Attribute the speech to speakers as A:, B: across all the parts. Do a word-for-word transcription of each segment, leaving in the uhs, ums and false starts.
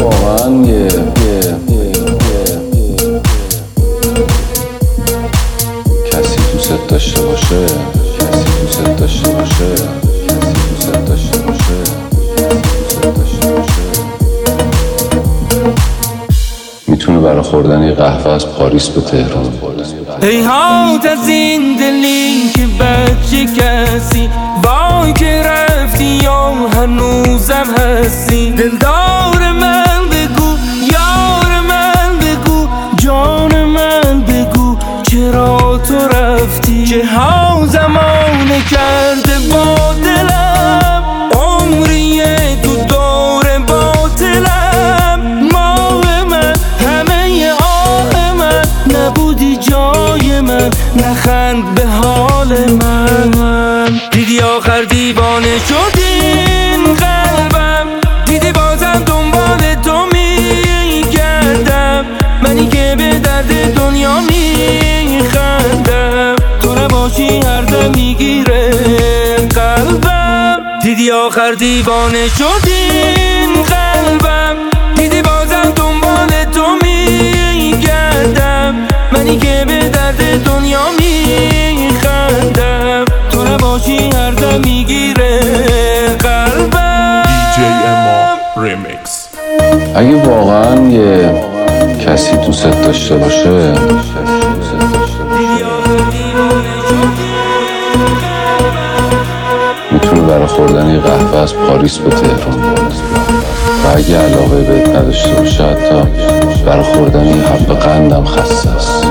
A: واقعا یه کسی دوست داشته باشه، کسی دوست داشته باشه، کسی دوست داشته باشه، کسی دوست داشته باشه، میتونه برای خوردن یه قهوه از پاریس به تهران خوردن.
B: هیهات از این دلی که بچه کسی وای که رفتی یا هنوزم هستی. دلدار من بگو، یار من بگو، جان من بگو چرا تو رفتی. چه ها زمانه کرده با دلم، عمریه تو دور باطلم. ماه من، همه آه من، نبودی جای من، نخند به حال من. دیدی آخر دیوانه شدین قلبم، دیدی بازم دنبال تو میگردم. منی که به درد دنیا میخندم، تو نباشی هر دم میگیره قلبم. دیدی آخر دیوانه شدین قلبم، دیدی بازم دنبال تو میگردم. منی که به درد دنیا میخندم، تو نباشی هر دم میگیره قلبم.
C: دی جی اما ریمیکس.
A: اگه واقعا یه کسی دوست داشته باشه، میتونه برای خوردن یه قهوه از پاریس به تهران برد. و اگه علاقه بهت نداشته باشه، حتی برای خوردن یه حب قندم خسته است.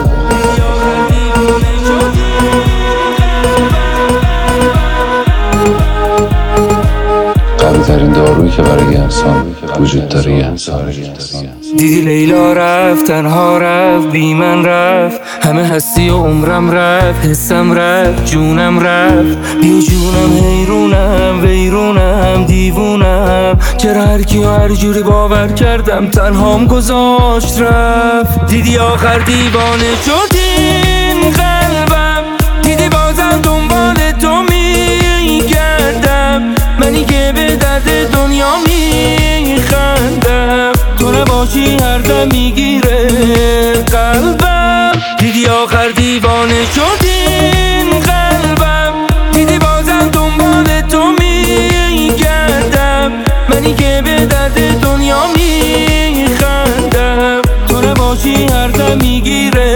A: قوی ترین دارویی که برای انسان وجود داره یه انسان.
B: دیدی لیلا رفت، تنها رفت، بی من رفت. همه هستی و عمرم رفت، حسم رفت، جونم رفت. بی جونم حیرونم، ویرونم، دیوونم. چرا هر کی و هر جوری باور کردم تنهام گذاشت رفت. دیدی آخر دیوانه شدین قلبم، دیدی بازم دنبال تو میگردم. منی که به درد دنیا میخندم، تو نباشی هر دم میگیره قلبم. دیدی آخر دیوانه شدین قلبم، دیدی بازم دنبال تو میگردم. منی که به درد دنیا میخندم، تو نباشی هر دم میگیره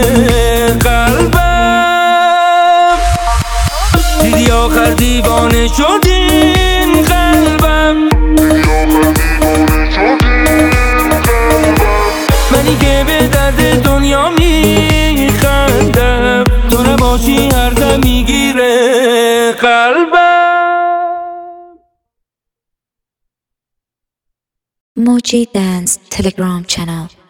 B: قلبم. دیدی آخر دیوانه شدین قلبم، منی که به درد دنیا میخندم، تو نباشی هر دم میگیره قلبم.
D: Moji Dance Telegram channel.